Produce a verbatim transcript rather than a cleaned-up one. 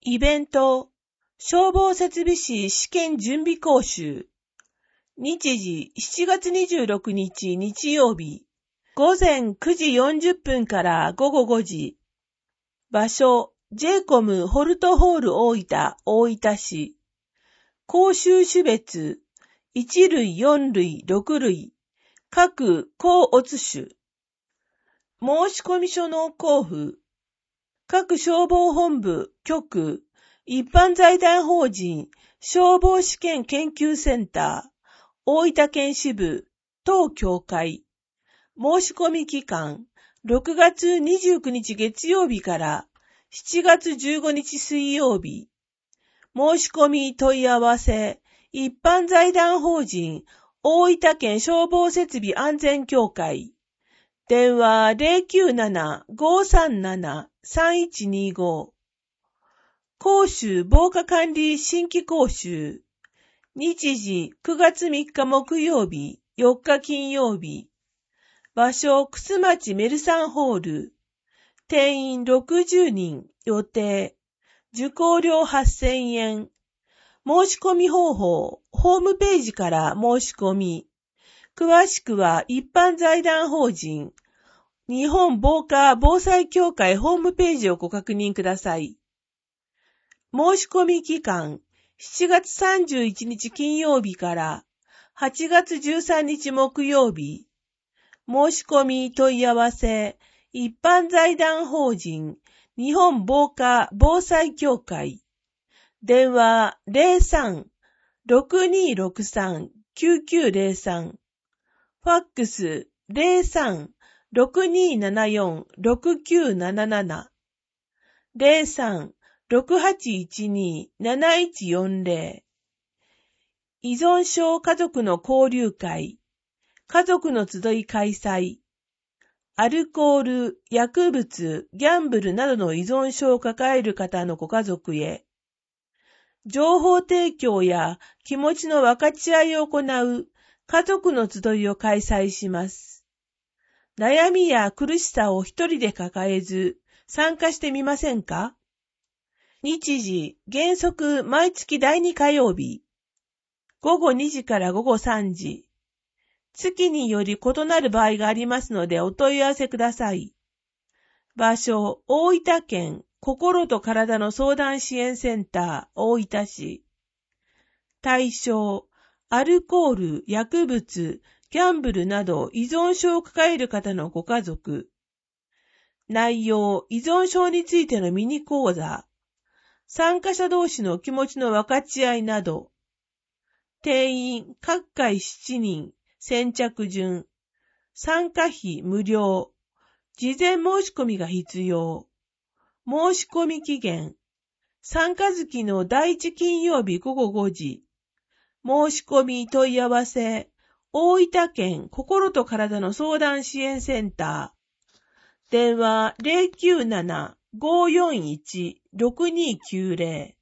イベント、消防設備士試験準備講習。日時しちがつにじゅうろくにち日曜日、ごぜんくじよんじゅっぷんからごごごじ。場所、ジェイコム ホルトホール大分、大分市。講習種別、いちるい、よんるい、ろくるい、各高乙種。申込書の交付。各消防本部、局、一般財団法人、消防試験研究センター、大分県支部、当協会。申込期間、ろくがつにじゅうくにち月曜日からしちがつじゅうごにち水曜日。申し込み問い合わせ、一般財団法人、大分県消防設備安全協会。電話 ゼロきゅうなな ごーさんなな さんいちにご。講習防火管理新規講習。日時くがつみっか木曜日、よっか金曜日。場所楠町メルサンホール。定員ろくじゅうにん予定。受講料はっせんえん。申し込み方法、ホームページから申し込み。詳しくは一般財団法人、日本防火防災協会ホームページをご確認ください。申し込み期間、しちがつさんじゅういちにち金曜日からはちがつじゅうさんにち木曜日。申し込み問い合わせ、一般財団法人、日本防火防災協会。電話 ゼロさん ろくにーろくさん きゅうきゅうゼロさん。ファックス ゼロさん ろくにーななよん ろくきゅうなななな。ゼロさん ろくはちいちに なないちよんゼロ。依存症家族の交流会。家族の集い開催。アルコール、薬物、ギャンブルなどの依存症を抱える方のご家族へ。情報提供や気持ちの分かち合いを行う家族の集いを開催します。悩みや苦しさを一人で抱えず参加してみませんか？日時、原則毎月だいに火曜日。ごごにじからごごさんじ。月により異なる場合がありますのでお問い合わせください。場所、大分県心と体の相談支援センター大分市。対象、アルコール、薬物、ギャンブルなど依存症を抱える方のご家族。内容、依存症についてのミニ講座。参加者同士の気持ちの分かち合いなど。定員、各回しちにん、先着順。参加費無料。事前申し込みが必要。申し込み期限。参加月のだいいち金曜日ごごごじ。申し込み問い合わせ。大分県心と体の相談支援センター。電話 ゼロきゅうなな ごーよんいち ろくにーきゅうゼロ。